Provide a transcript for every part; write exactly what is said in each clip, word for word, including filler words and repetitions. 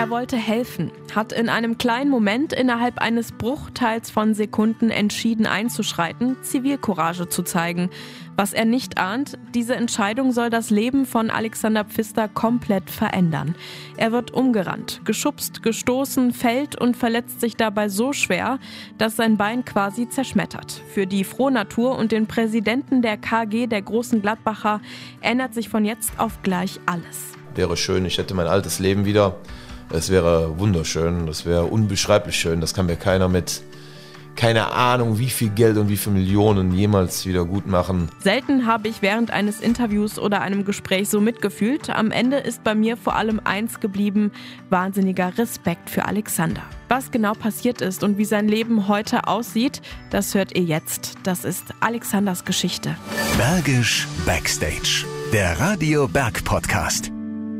Er wollte helfen, hat in einem kleinen Moment innerhalb eines Bruchteils von Sekunden entschieden einzuschreiten, Zivilcourage zu zeigen. Was er nicht ahnt, diese Entscheidung soll das Leben von Alexander Pfister komplett verändern. Er wird umgerannt, geschubst, gestoßen, fällt und verletzt sich dabei so schwer, dass sein Bein quasi zerschmettert. Für die Frohnatur und den Präsidenten der K G, der großen Gladbacher, ändert sich von jetzt auf gleich alles. Wäre schön, ich hätte mein altes Leben wieder. Es wäre wunderschön, das wäre unbeschreiblich schön. Das kann mir keiner mit, keine Ahnung, wie viel Geld und wie viele Millionen jemals wieder gut machen. Selten habe ich während eines Interviews oder einem Gespräch so mitgefühlt. Am Ende ist bei mir vor allem eins geblieben: wahnsinniger Respekt für Alexander. Was genau passiert ist und wie sein Leben heute aussieht, das hört ihr jetzt. Das ist Alexanders Geschichte. Bergisch Backstage, der Radio Berg Podcast.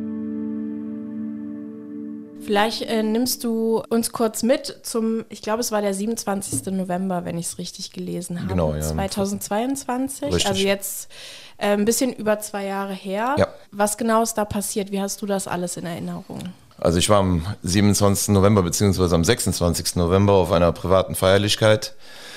Vielleicht äh, nimmst du uns kurz mit zum, ich glaube, es war der siebenundzwanzigsten November, wenn ich es richtig gelesen habe. Genau, ja. zweitausendzweiundzwanzig, Richtig. Also jetzt äh, ein bisschen über zwei Jahre her. Ja. Was genau ist da passiert? Wie hast du das alles in Erinnerung? Also ich war am siebenundzwanzigsten November bzw. am sechsundzwanzigsten November auf einer privaten Feierlichkeit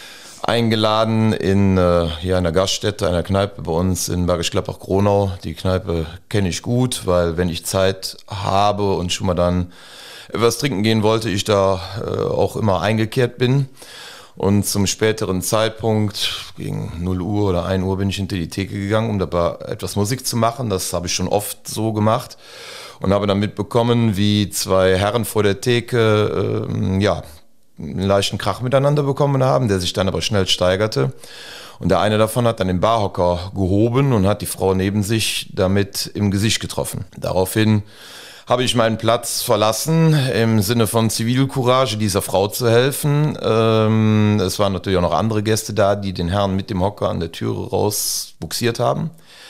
eingeladen in äh, hier einer Gaststätte, einer Kneipe bei uns in Bergisch Gladbach-Kronau. Die Kneipe kenne ich gut, weil wenn ich Zeit habe und schon mal dann etwas trinken gehen wollte, ich da äh, auch immer eingekehrt bin. Und zum späteren Zeitpunkt, gegen null Uhr oder ein Uhr, bin ich hinter die Theke gegangen, um dabei etwas Musik zu machen. Das habe ich schon oft so gemacht und habe dann mitbekommen, wie zwei Herren vor der Theke, äh, ja, einen leichten Krach miteinander bekommen haben, der sich dann aber schnell steigerte. Und der eine davon hat dann den Barhocker gehoben und hat die Frau neben sich damit im Gesicht getroffen. Daraufhin habe ich meinen Platz verlassen, im Sinne von Zivilcourage, dieser Frau zu helfen. Ähm, es waren natürlich auch noch andere Gäste da, die den Herrn mit dem Hocker an der Türe rausbuxiert haben.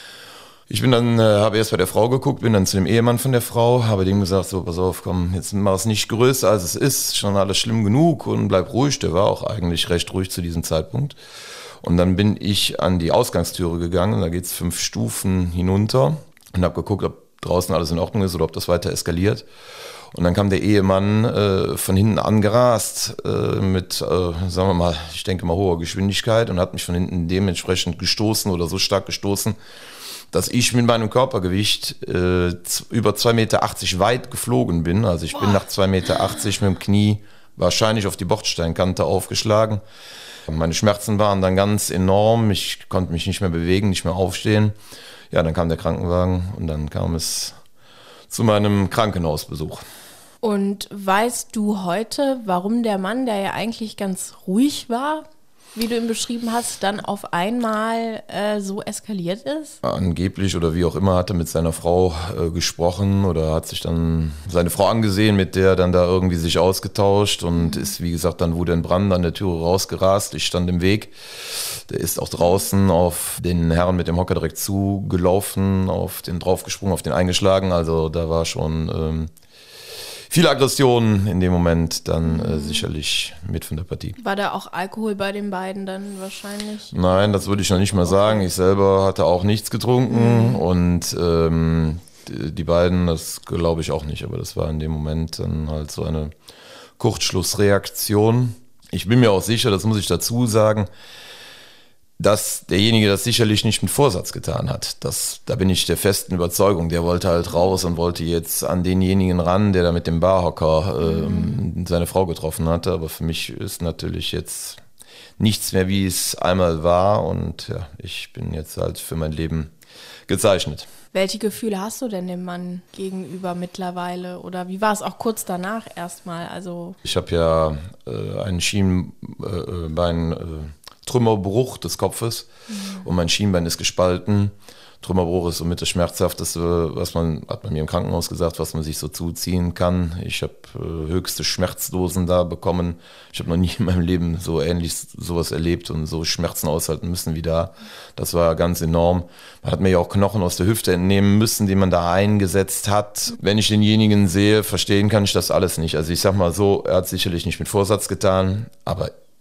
Ich bin dann, äh, habe erst bei der Frau geguckt, bin dann zu dem Ehemann von der Frau, habe dem gesagt, so, pass auf, komm, jetzt mach es nicht größer als es ist, schon alles schlimm genug und bleib ruhig. Der war auch eigentlich recht ruhig zu diesem Zeitpunkt. Und dann bin ich an die Ausgangstüre gegangen, da geht's fünf Stufen hinunter und habe geguckt, ob draußen alles in Ordnung ist oder ob das weiter eskaliert. Und dann kam der Ehemann äh, von hinten angerast äh, mit, äh, sagen wir mal, ich denke mal hoher Geschwindigkeit und hat mich von hinten dementsprechend gestoßen oder so stark gestoßen, dass ich mit meinem Körpergewicht äh, z- über zwei Meter achtzig weit geflogen bin. Also ich bin nach zwei Meter achtzig mit dem Knie wahrscheinlich auf die Bordsteinkante aufgeschlagen. Meine Schmerzen waren dann ganz enorm. Ich konnte mich nicht mehr bewegen, nicht mehr aufstehen. Ja, dann kam der Krankenwagen und dann kam es zu meinem Krankenhausbesuch. Und weißt du heute, warum der Mann, der ja eigentlich ganz ruhig war, wie du ihn beschrieben hast, dann auf einmal äh, so eskaliert ist? Angeblich oder wie auch immer hat er mit seiner Frau äh, gesprochen oder hat sich dann seine Frau angesehen, mit der dann da irgendwie sich ausgetauscht und mhm. ist, wie gesagt, dann wurde ein Brand an der Türe rausgerast. Ich stand im Weg. Der ist auch draußen auf den Herrn mit dem Hocker direkt zugelaufen, auf den draufgesprungen, auf den eingeschlagen. Also da war schon ähm, viel Aggression in dem Moment dann äh, sicherlich mit von der Partie. War da auch Alkohol bei den beiden dann wahrscheinlich? Nein, das würde ich noch nicht mal sagen. Ich selber hatte auch nichts getrunken mhm. und ähm, die, die beiden, das glaube ich auch nicht. Aber das war in dem Moment dann halt so eine Kurzschlussreaktion. Ich bin mir auch sicher, das muss ich dazu sagen, dass derjenige das sicherlich nicht mit Vorsatz getan hat. Das, da bin ich der festen Überzeugung. Der wollte halt raus und wollte jetzt an denjenigen ran, der da mit dem Barhocker ähm, mhm. seine Frau getroffen hatte. Aber für mich ist natürlich jetzt nichts mehr, wie es einmal war. Und ja, ich bin jetzt halt für mein Leben gezeichnet. Welche Gefühle hast du denn dem Mann gegenüber mittlerweile? Oder wie war es auch kurz danach erstmal? Also ich habe ja äh, einen Schienbein... Äh, Trümmerbruch des Kopfes mhm. und mein Schienbein ist gespalten. Trümmerbruch ist somit das Schmerzhafteste, was man, hat man mir im Krankenhaus gesagt, was man sich so zuziehen kann. Ich habe äh, höchste Schmerzdosen da bekommen. Ich habe noch nie in meinem Leben so ähnlich sowas erlebt und so Schmerzen aushalten müssen wie da. Das war ganz enorm. Man hat mir ja auch Knochen aus der Hüfte entnehmen müssen, die man da eingesetzt hat. Wenn ich denjenigen sehe, verstehen kann ich das alles nicht. Also ich sag mal so, er hat sicherlich nicht mit Vorsatz getan, aber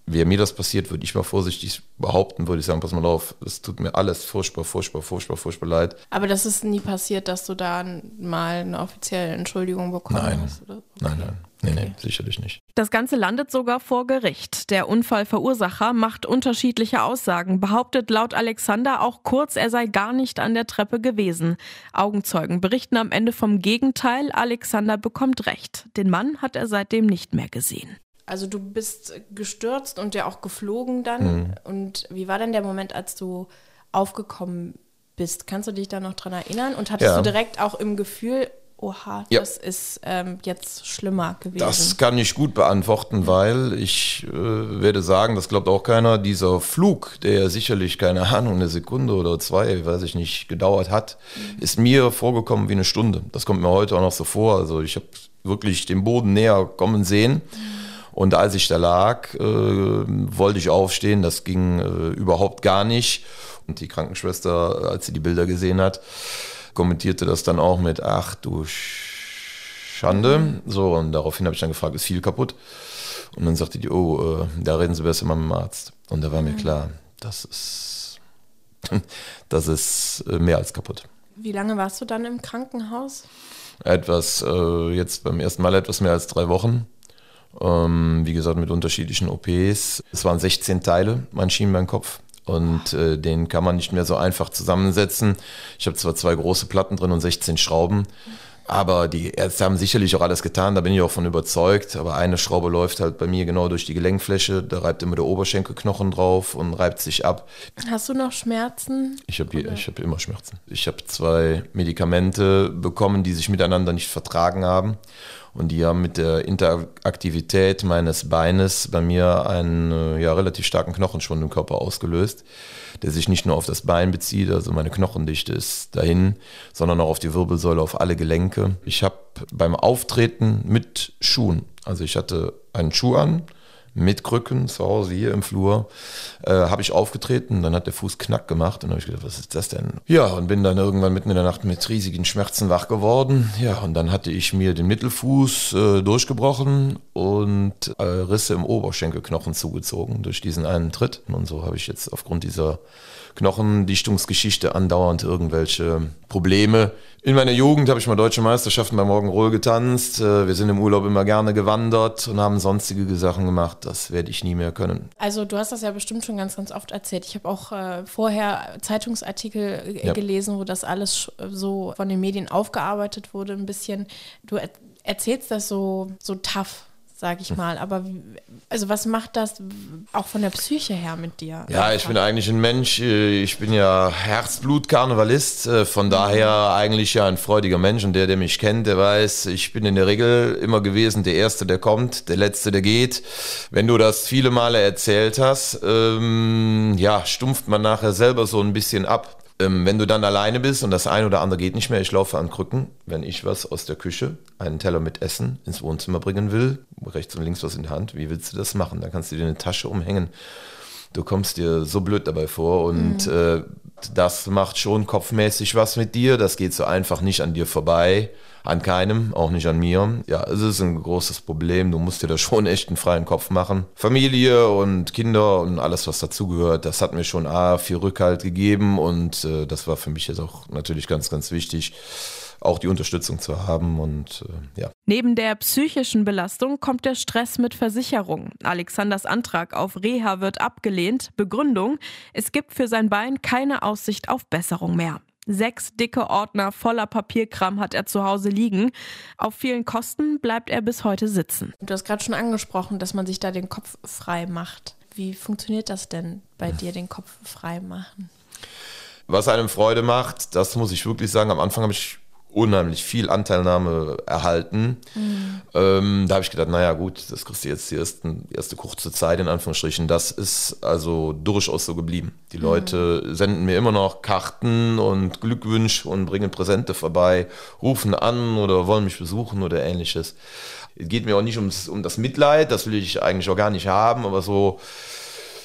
wäre mir das passiert, würde ich mal vorsichtig behaupten, würde ich sagen, pass mal auf, es tut mir alles furchtbar, furchtbar, furchtbar, furchtbar leid. Aber das ist nie passiert, dass du da mal eine offizielle Entschuldigung bekommen nein. hast? Oder? Okay. Nein, nein, nee, okay. nee, sicherlich nicht. Das Ganze landet sogar vor Gericht. Der Unfallverursacher macht unterschiedliche Aussagen, behauptet laut Alexander auch kurz, er sei gar nicht an der Treppe gewesen. Augenzeugen berichten am Ende vom Gegenteil, Alexander bekommt recht. Den Mann hat er seitdem nicht mehr gesehen. Also du bist gestürzt und ja auch geflogen dann. Mhm. Und wie war denn der Moment, als du aufgekommen bist? Kannst du dich da noch dran erinnern? Und hattest ja. du direkt auch im Gefühl, oha, ja. das ist ähm, jetzt schlimmer gewesen? Das kann ich gut beantworten, weil ich äh, werde sagen, das glaubt auch keiner, dieser Flug, der sicherlich, keine Ahnung, eine Sekunde oder zwei, weiß ich nicht, gedauert hat, mhm. ist mir vorgekommen wie eine Stunde. Das kommt mir heute auch noch so vor. Also ich habe wirklich den Boden näher kommen sehen. Mhm. Und als ich da lag, äh, wollte ich aufstehen, das ging äh, überhaupt gar nicht. Und die Krankenschwester, als sie die Bilder gesehen hat, kommentierte das dann auch mit, ach du Schande. So, und daraufhin habe ich dann gefragt, ist viel kaputt? Und dann sagte die, oh, äh, da reden Sie besser mal mit dem Arzt. Und da war mir klar, das ist, das ist äh, mehr als kaputt. Wie lange warst du dann im Krankenhaus? Etwas, äh, jetzt beim ersten Mal etwas mehr als drei Wochen. Ähm, wie gesagt, mit unterschiedlichen O Ps. Es waren sechzehn Teile, mein Schienbeinkopf. Und äh, den kann man nicht mehr so einfach zusammensetzen. Ich habe zwar zwei große Platten drin und sechzehn Schrauben, aber die Ärzte haben sicherlich auch alles getan, da bin ich auch von überzeugt. Aber eine Schraube läuft halt bei mir genau durch die Gelenkfläche, da reibt immer der Oberschenkelknochen drauf und reibt sich ab. Hast du noch Schmerzen? Ich habe ich hab immer Schmerzen. Ich habe zwei Medikamente bekommen, die sich miteinander nicht vertragen haben. Und die haben mit der Interaktivität meines Beines bei mir einen ja, relativ starken Knochenschwund im Körper ausgelöst, der sich nicht nur auf das Bein bezieht, also meine Knochendichte ist dahin, sondern auch auf die Wirbelsäule, auf alle Gelenke. Ich habe beim Auftreten mit Schuhen, also ich hatte einen Schuh an, mit Krücken zu Hause hier im Flur, äh, habe ich aufgetreten, dann hat der Fuß Knack gemacht und dann habe ich gedacht, was ist das denn? Ja, und bin dann irgendwann mitten in der Nacht mit riesigen Schmerzen wach geworden. Ja, und dann hatte ich mir den Mittelfuß äh, durchgebrochen und äh, Risse im Oberschenkelknochen zugezogen durch diesen einen Tritt. Und so habe ich jetzt aufgrund dieser Knochendichtungsgeschichte andauernd irgendwelche Probleme. In meiner Jugend habe ich mal deutsche Meisterschaften beim Rock'n'Roll getanzt. Wir sind im Urlaub immer gerne gewandert und haben sonstige Sachen gemacht. Das werde ich nie mehr können. Also du hast das ja bestimmt schon ganz, ganz oft erzählt. Ich habe auch äh, vorher Zeitungsartikel äh, ja. gelesen, wo das alles so von den Medien aufgearbeitet wurde ein bisschen. Du er- erzählst das so, so tough, sag ich mal. Aber also was macht das auch von der Psyche her mit dir? Ja, ich bin eigentlich ein Mensch, ich bin ja Herzblut-Karnevalist, von daher eigentlich ja ein freudiger Mensch. Und der, der mich kennt, der weiß, ich bin in der Regel immer gewesen der Erste, der kommt, der Letzte, der geht. Wenn du das viele Male erzählt hast, ähm, ja, stumpft man nachher selber so ein bisschen ab. Ähm, wenn du dann alleine bist und das eine oder andere geht nicht mehr, ich laufe an Krücken, wenn ich was aus der Küche, einen Teller mit Essen ins Wohnzimmer bringen will, rechts und links was in der Hand, wie willst du das machen? Dann kannst du dir eine Tasche umhängen. Du kommst dir so blöd dabei vor und mhm. äh, das macht schon kopfmäßig was mit dir, das geht so einfach nicht an dir vorbei. An keinem, auch nicht an mir. Ja, es ist ein großes Problem. Du musst dir da schon echt einen freien Kopf machen. Familie und Kinder und alles, was dazugehört, das hat mir schon A, viel Rückhalt gegeben und äh, das war für mich jetzt auch natürlich ganz, ganz wichtig, auch die Unterstützung zu haben und äh, ja. Neben der psychischen Belastung kommt der Stress mit Versicherung. Alexanders Antrag auf Reha wird abgelehnt. Begründung: Es gibt für sein Bein keine Aussicht auf Besserung mehr. Sechs dicke Ordner voller Papierkram hat er zu Hause liegen. Auf vielen Kosten bleibt er bis heute sitzen. Du hast gerade schon angesprochen, dass man sich da den Kopf frei macht. Wie funktioniert das denn bei dir, den Kopf frei machen? Was einem Freude macht, das muss ich wirklich sagen, am Anfang habe ich unheimlich viel Anteilnahme erhalten. Mhm. Ähm, da habe ich gedacht, naja gut, das kriegst du jetzt die ersten, erste kurze Zeit in Anführungsstrichen. Das ist also durchaus so geblieben. Die mhm. Leute senden mir immer noch Karten und Glückwünsche und bringen Präsente vorbei, rufen an oder wollen mich besuchen oder ähnliches. Es geht mir auch nicht ums, um das Mitleid, das will ich eigentlich auch gar nicht haben, aber so,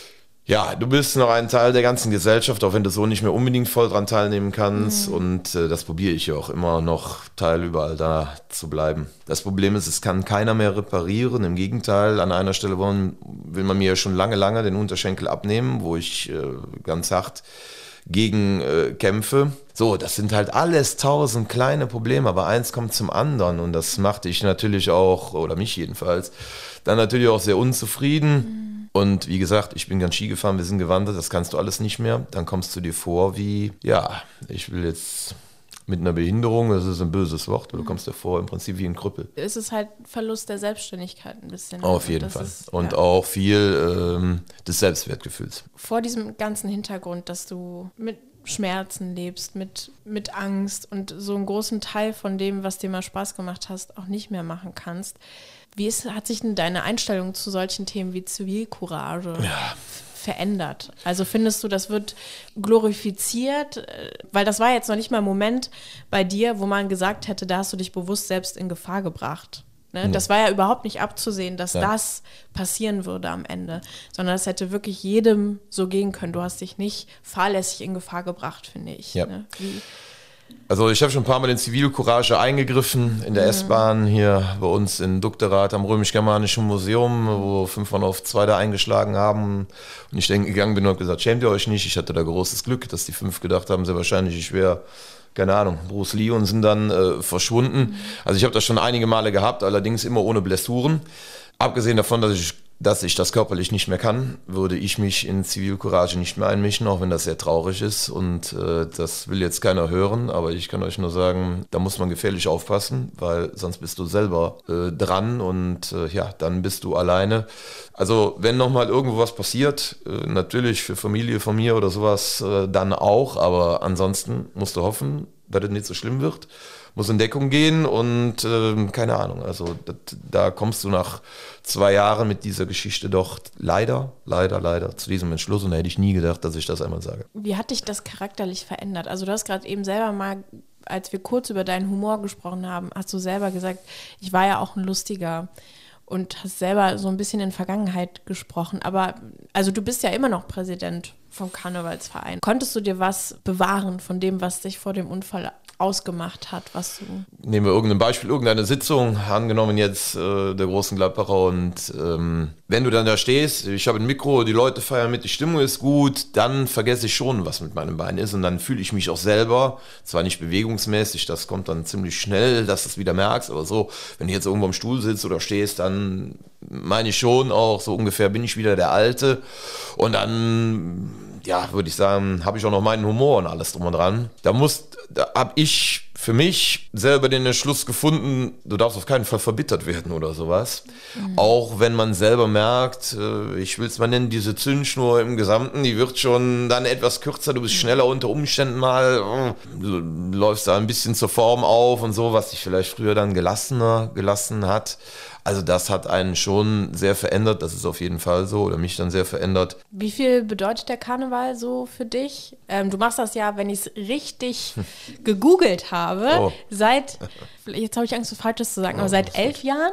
Ja, du bist noch ein Teil der ganzen Gesellschaft, auch wenn du so nicht mehr unbedingt voll dran teilnehmen kannst. Mhm. Und äh, das probiere ich ja auch immer noch, Teil überall da zu bleiben. Das Problem ist, es kann keiner mehr reparieren. Im Gegenteil, an einer Stelle wollen, will man mir schon lange, lange den Unterschenkel abnehmen, wo ich äh, ganz hart gegen äh, kämpfe. So, das sind halt alles tausend kleine Probleme, aber eins kommt zum anderen. Und das macht dich natürlich auch, oder mich jedenfalls, dann natürlich auch sehr unzufrieden. Mhm. Und wie gesagt, ich bin ganz Ski gefahren, wir sind gewandert, das kannst du alles nicht mehr. Dann kommst du dir vor wie, ja, ich will jetzt mit einer Behinderung, das ist ein böses Wort, du kommst dir vor im Prinzip wie ein Krüppel. Es ist halt Verlust der Selbstständigkeit ein bisschen. Auf jeden Fall. Ist, und ja. auch viel ähm, des Selbstwertgefühls. Vor diesem ganzen Hintergrund, dass du mit Schmerzen lebst, mit, mit Angst und so einen großen Teil von dem, was dir mal Spaß gemacht hast, auch nicht mehr machen kannst. Wie ist, hat sich denn deine Einstellung zu solchen Themen wie Zivilcourage ja. verändert? Also findest du, das wird glorifiziert? Weil das war jetzt noch nicht mal ein Moment bei dir, wo man gesagt hätte, da hast du dich bewusst selbst in Gefahr gebracht. Ne? Mhm. Das war ja überhaupt nicht abzusehen, dass ja. das passieren würde am Ende, sondern es hätte wirklich jedem so gehen können. Du hast dich nicht fahrlässig in Gefahr gebracht, finde ich. Ja. Ne? Wie Also ich habe schon ein paar Mal in Zivilcourage eingegriffen, in der mhm. S-Bahn hier bei uns in Duckterrath am Römisch-Germanischen Museum, wo fünf Mann auf zwei da eingeschlagen haben. Und ich dann gegangen bin und habe gesagt, schämt ihr euch nicht? Ich hatte da großes Glück, dass die fünf gedacht haben, sehr wahrscheinlich, ich wäre, keine Ahnung, Bruce Lee und sind dann äh, verschwunden. Mhm. Also ich habe das schon einige Male gehabt, allerdings immer ohne Blessuren. Abgesehen davon, dass ich dass ich das körperlich nicht mehr kann, würde ich mich in Zivilcourage nicht mehr einmischen, auch wenn das sehr traurig ist und äh, das will jetzt keiner hören, aber ich kann euch nur sagen, da muss man gefährlich aufpassen, weil sonst bist du selber äh, dran und äh, ja, dann bist du alleine. Also wenn nochmal irgendwo was passiert, äh, natürlich für Familie von mir oder sowas äh, dann auch, aber ansonsten musst du hoffen, dass es nicht so schlimm wird. Muss in Deckung gehen und äh, keine Ahnung, also das, da kommst du nach zwei Jahren mit dieser Geschichte doch leider, leider, leider zu diesem Entschluss und da hätte ich nie gedacht, dass ich das einmal sage. Wie hat dich das charakterlich verändert? Also du hast gerade eben selber mal, als wir kurz über deinen Humor gesprochen haben, hast du selber gesagt, ich war ja auch ein Lustiger und hast selber so ein bisschen in Vergangenheit gesprochen, aber also du bist ja immer noch Präsident vom Karnevalsverein. Konntest du dir was bewahren von dem, was dich vor dem Unfall ausgemacht hat, was du... Nehmen wir irgendein Beispiel, irgendeine Sitzung, angenommen jetzt äh, der großen Gladbacher und ähm, wenn du dann da stehst, ich habe ein Mikro, die Leute feiern mit, die Stimmung ist gut, dann vergesse ich schon, was mit meinem Bein ist und dann fühle ich mich auch selber, zwar nicht bewegungsmäßig, das kommt dann ziemlich schnell, dass du es wieder merkst, aber so, wenn du jetzt irgendwo am Stuhl sitzt oder stehst, dann meine ich schon auch, so ungefähr bin ich wieder der Alte und dann... ja, würde ich sagen, habe ich auch noch meinen Humor und alles drum und dran. Da muss, da habe ich für mich selber den Entschluss gefunden, du darfst auf keinen Fall verbittert werden oder sowas. Mhm. Auch wenn man selber merkt, ich will es mal nennen, diese Zündschnur im Gesamten, die wird schon dann etwas kürzer, du bist schneller unter Umständen mal, du läufst da ein bisschen zur Form auf und so, was dich vielleicht früher dann gelassener gelassen hat. Also das hat einen schon sehr verändert, das ist auf jeden Fall so, oder mich dann sehr verändert. Wie viel bedeutet der Karneval so für dich? Ähm, du machst das ja, wenn ich es richtig gegoogelt habe, oh. seit, jetzt habe ich Angst, so Falsches zu sagen, aber seit elf Jahren?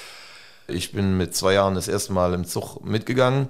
Ich bin mit zwei Jahren das erste Mal im Zug mitgegangen.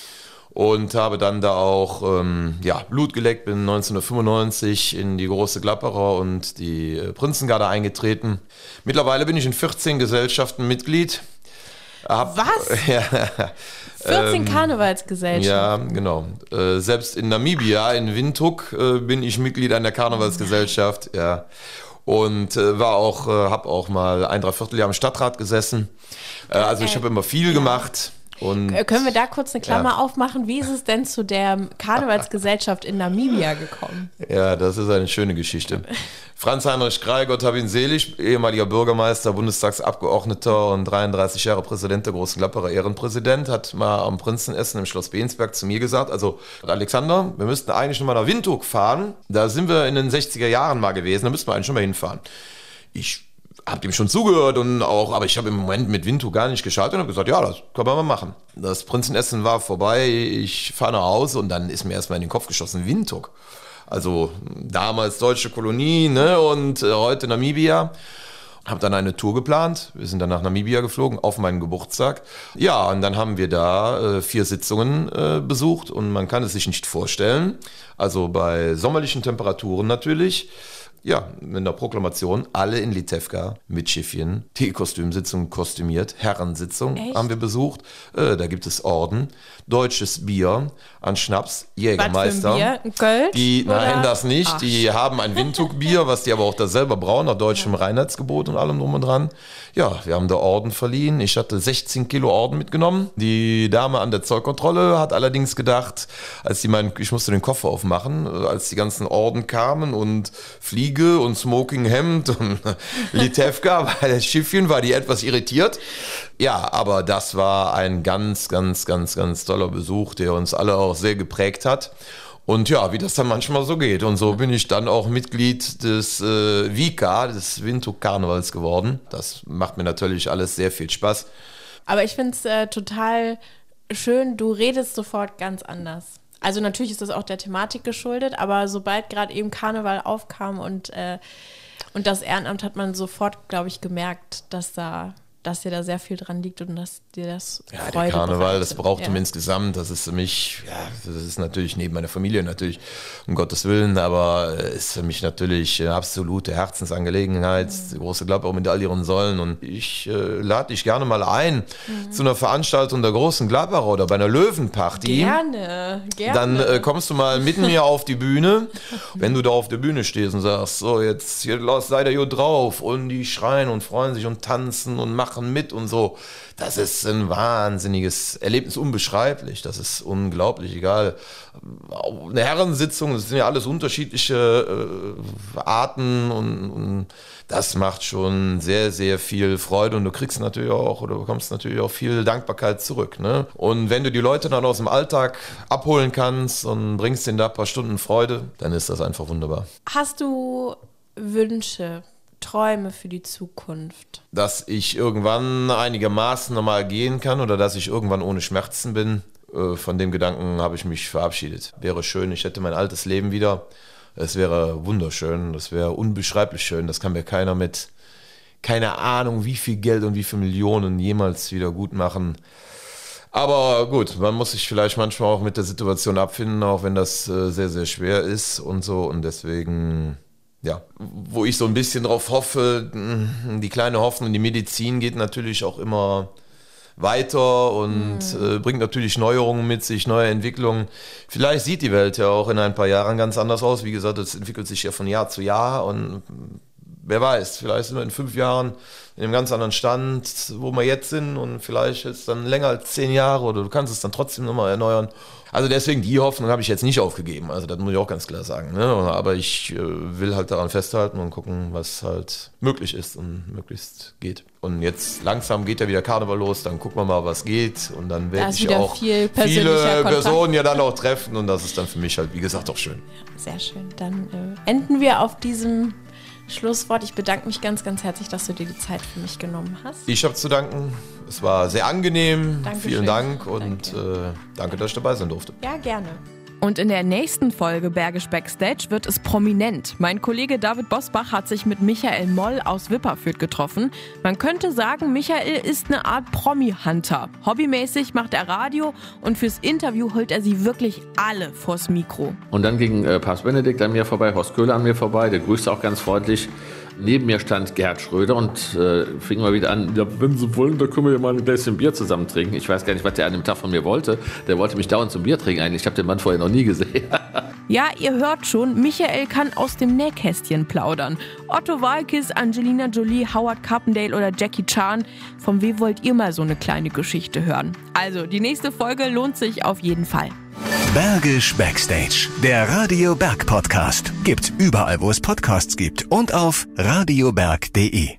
Und habe dann da auch ähm, ja, Blut geleckt, bin neunzehnhundertfünfundneunzig in die große Gladbacher und die äh, Prinzengarde eingetreten. Mittlerweile bin ich in vierzehn Gesellschaften Mitglied. Hab, Was? Ja, vierzehn ähm, Karnevalsgesellschaften? Ja, genau. Äh, selbst in Namibia, in Windhoek, äh, bin ich Mitglied einer Karnevalsgesellschaft. Ja. Und äh, war auch, äh, habe auch mal ein Dreivierteljahr im Stadtrat gesessen. Äh, also ich habe immer viel gemacht. Und, können wir da kurz eine Klammer ja. aufmachen? Wie ist es denn zu der Karnevalsgesellschaft in Namibia gekommen? Ja, das ist eine schöne Geschichte. Franz-Heinrich Krey, Gott hab ihn selig, ehemaliger Bürgermeister, Bundestagsabgeordneter und dreiunddreißig Jahre Präsident der Großen Gladbacher Ehrenpräsident, hat mal am Prinzenessen im Schloss Bensberg zu mir gesagt, also Alexander, wir müssten eigentlich nochmal nach Windhoek fahren. Da sind wir in den sechziger Jahren mal gewesen, da müssten wir eigentlich schon mal hinfahren. Ich hab ihm schon zugehört und auch, aber ich habe im Moment mit Windhoek gar nicht geschaut und habe gesagt, ja, das können wir mal machen. Das Prinzenessen war vorbei, ich fahre nach Hause und dann ist mir erstmal in den Kopf geschossen, Windhoek. Also damals deutsche Kolonie, ne, und äh, heute Namibia. Habe dann eine Tour geplant. Wir sind dann nach Namibia geflogen auf meinen Geburtstag. Ja, und dann haben wir da äh, vier Sitzungen äh, besucht und man kann es sich nicht vorstellen. Also bei sommerlichen Temperaturen natürlich. Ja, in der Proklamation, alle in Litewka mit Schiffchen, die Kostümsitzung kostümiert, Herrensitzung Echt? Haben wir besucht. Äh, da gibt es Orden, deutsches Bier an Schnaps, Jägermeister. Was für ein Bier? Kölsch, die, nein, oder? das nicht. Ach. Die haben ein Windhoek-Bier, was die aber auch da selber brauen, nach deutschem Reinheitsgebot und allem drum und dran. Ja, wir haben da Orden verliehen. Ich hatte sechzehn Kilo Orden mitgenommen. Die Dame an der Zollkontrolle hat allerdings gedacht, als die meinen, ich musste den Koffer aufmachen, als die ganzen Orden kamen und Fliegen und Smokinghemd und Litewka, bei das Schiffchen war die etwas irritiert. Ja, aber das war ein ganz, ganz, ganz, ganz toller Besuch, der uns alle auch sehr geprägt hat. Und ja, wie das dann manchmal so geht. Und so bin ich dann auch Mitglied des äh, Vika, des Windhoek-Karnevals geworden. Das macht mir natürlich alles sehr viel Spaß. Aber ich finde es äh, total schön, du redest sofort ganz anders. Also natürlich ist das auch der Thematik geschuldet, aber sobald gerade eben Karneval aufkam und, äh, und das Ehrenamt, hat man sofort, glaube ich, gemerkt, dass da, dass dir da sehr viel dran liegt und dass dir das Ja, Freude der Karneval, bereitet. das braucht ja. ihm insgesamt, das ist für mich, ja, das ist natürlich neben meiner Familie natürlich, um Gottes Willen, aber ist für mich natürlich eine absolute Herzensangelegenheit, mhm. die große Glocke mit all ihren Säulen und ich äh, lade dich gerne mal ein mhm. zu einer Veranstaltung der großen Gladbacher oder bei einer Löwenparty. Gerne, gerne. Dann äh, kommst du mal mit mir auf die Bühne, wenn du da auf der Bühne stehst und sagst, so jetzt, hier, seid ihr gut drauf und die schreien und freuen sich und tanzen und machen mit und so. Das ist ein wahnsinniges Erlebnis, unbeschreiblich. Das ist unglaublich, egal. Eine Herrensitzung, das sind ja alles unterschiedliche äh, Arten und, und das macht schon sehr, sehr viel Freude und du kriegst natürlich auch oder bekommst natürlich auch viel Dankbarkeit zurück. Ne? Und wenn du die Leute dann aus dem Alltag abholen kannst und bringst ihnen da ein paar Stunden Freude, dann ist das einfach wunderbar. Hast du Wünsche, Träume für die Zukunft? Dass ich irgendwann einigermaßen normal gehen kann oder dass ich irgendwann ohne Schmerzen bin, äh, von dem Gedanken habe ich mich verabschiedet. Wäre schön, ich hätte mein altes Leben wieder. Es wäre wunderschön, das wäre unbeschreiblich schön. Das kann mir keiner mit, keine Ahnung, wie viel Geld und wie viele Millionen jemals wieder gut machen. Aber gut, man muss sich vielleicht manchmal auch mit der Situation abfinden, auch wenn das äh, sehr, sehr schwer ist und so. Und deswegen... Ja, wo ich so ein bisschen drauf hoffe, die kleine Hoffnung, die Medizin geht natürlich auch immer weiter und mhm. äh, bringt natürlich Neuerungen mit sich, neue Entwicklungen. Vielleicht sieht die Welt ja auch in ein paar Jahren ganz anders aus. Wie gesagt, es entwickelt sich ja von Jahr zu Jahr und wer weiß, vielleicht sind wir in fünf Jahren in einem ganz anderen Stand, wo wir jetzt sind und vielleicht ist es dann länger als zehn Jahre oder du kannst es dann trotzdem nochmal erneuern. Also deswegen, die Hoffnung habe ich jetzt nicht aufgegeben, also das muss ich auch ganz klar sagen. Ne? Aber ich äh, will halt daran festhalten und gucken, was halt möglich ist und möglichst geht. Und jetzt langsam geht ja wieder Karneval los, dann gucken wir mal, was geht und dann werde ich auch viel viele Kontakt. Personen ja dann auch treffen und das ist dann für mich halt, wie gesagt, auch schön. Ja, sehr schön. Dann äh, enden wir auf diesem Schlusswort. Ich bedanke mich ganz, ganz herzlich, dass du dir die Zeit für mich genommen hast. Ich habe zu danken. Es war sehr angenehm. Dankeschön. Vielen Dank und Danke. Äh, danke, dass ich dabei sein durfte. Ja, gerne. Und in der nächsten Folge Bergisch Backstage wird es prominent. Mein Kollege David Bosbach hat sich mit Michael Moll aus Wipperfürth getroffen. Man könnte sagen, Michael ist eine Art Promi-Hunter. Hobbymäßig macht er Radio und fürs Interview holt er sie wirklich alle vors Mikro. Und dann ging äh, Papst Benedikt an mir vorbei, Horst Köhler an mir vorbei, der grüßte auch ganz freundlich. Neben mir stand Gerhard Schröder und äh, fing mal wieder an, ja, wenn Sie wollen, da können wir ja mal ein Gläschen Bier zusammen trinken. Ich weiß gar nicht, was der an dem Tag von mir wollte. Der wollte mich dauernd zum Bier trinken eigentlich. Ich habe den Mann vorher noch nie gesehen. Ja, ihr hört schon, Michael kann aus dem Nähkästchen plaudern. Otto Waalkes, Angelina Jolie, Howard Carpendale oder Jackie Chan. Von wem wollt ihr mal so eine kleine Geschichte hören? Also, die nächste Folge lohnt sich auf jeden Fall. Bergisch Backstage, der Radio Berg Podcast. Gibt's überall, wo es Podcasts gibt und auf radioberg punkt de.